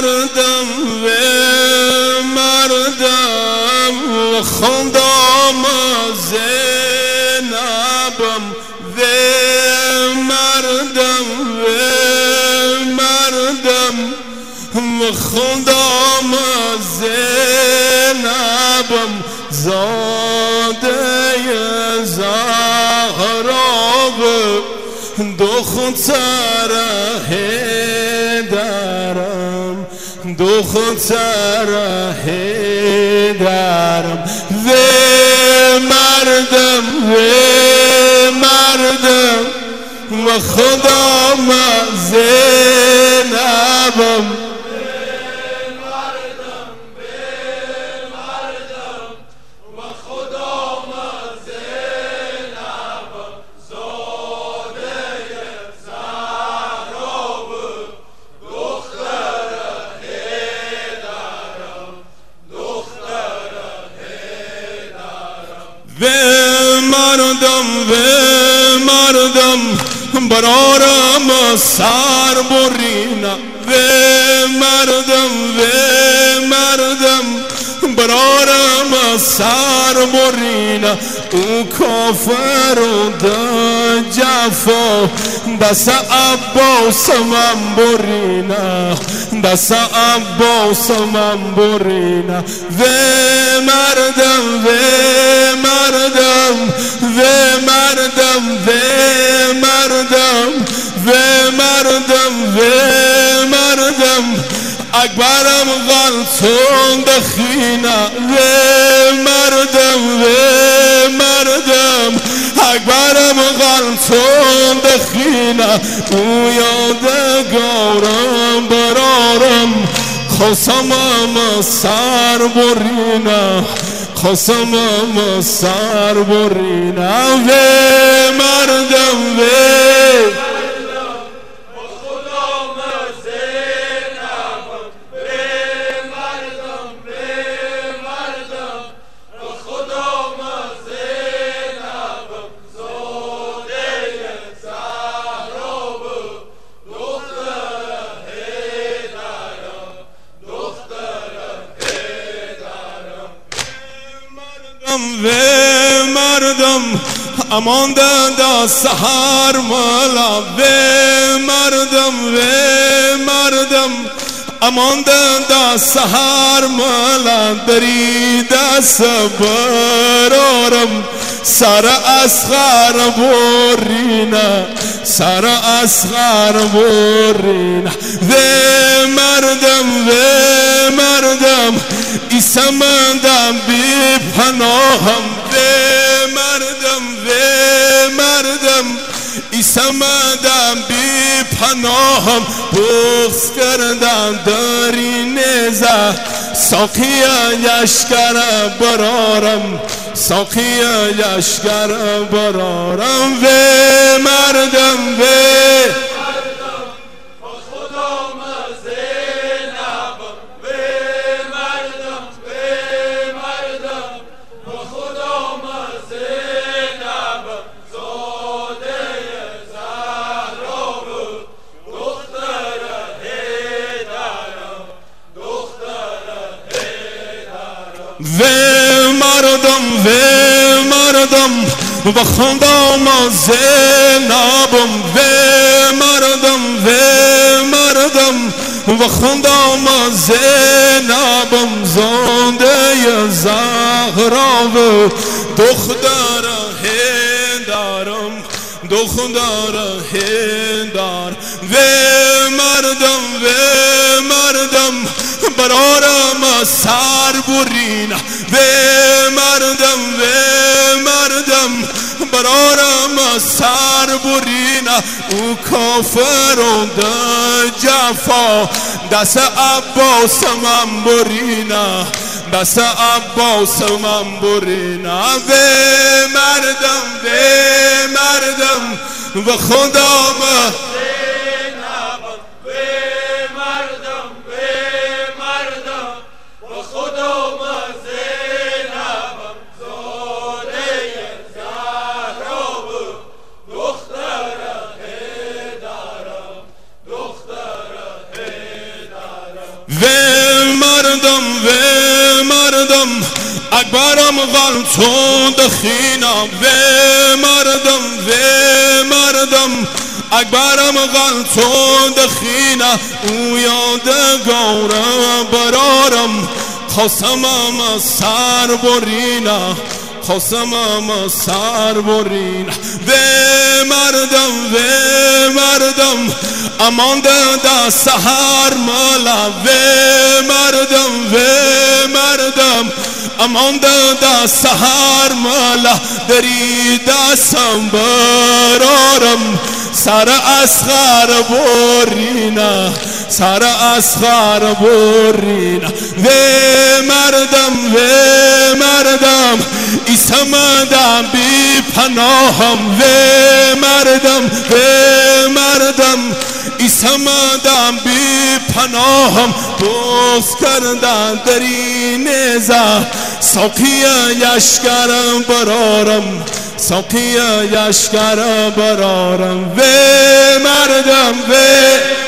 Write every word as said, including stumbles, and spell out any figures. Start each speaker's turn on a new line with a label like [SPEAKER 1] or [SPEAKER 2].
[SPEAKER 1] مردم و مردم خدام زینبم و مردم و مردم خدام زینبم زاده زهرا دختر هیدرم دختر هیدرم و مردم و مردم و خدام زینبم و مردم و مردم برارم سر برینا و مردم و مردم برارم سر برینا او کافر و دا جفا دست عباس من برینا دست عباس من برینا و مردم و مردم و مردم و مردم و مردم و مردم اکبرم غلطون دخینا و مردم و مردم اکبرم غلطون دخینا او یادگارم برارم خواستم سر برینا خواستم سر برینا و مردم و و مردم امان دا سحر مالا و مردم و مردم امان دا سحر مالا دری دست برارم سر اسخر برینا سر اسخر برینا و مردم و مردم ایسمندم بی پناهم و مردم و مردم ایسمندم بی پناهم بغض کردم داری نیزه ساقی یشکر برارم ساقی یشکر برارم و مردم و و مردم و مردم و خدام زینبم و مردم و مردم و خدام زینبم زنده زهرا و دختر هیدرم دختر هیدر و مردم و مردم برارم سر برینا و مردم و مردم برارم سر برینا او کافر و دا جفا دست عباس من برینا دست عباس من برینا و مردم و مردم و خدام و اکبرم غلطون دخینا و مردم و مردم اکبرم غلطون دخینا او یادگارم برارم خواستمم سر برینا خواستمم سر برینا و مردم و مردم امان ده سهر مالا و مردم و مردم امان ده سهر مالا دری دستم برارم سر اسخر برینا سر اسخر برینا و مردم و مردم ایستمدم بی پناهم و مردم و مردم ایستمدم بی پناهم دوست کردن در این نیزه ساقی یشکرم برارم ساقی یشکرم برارم و مردم و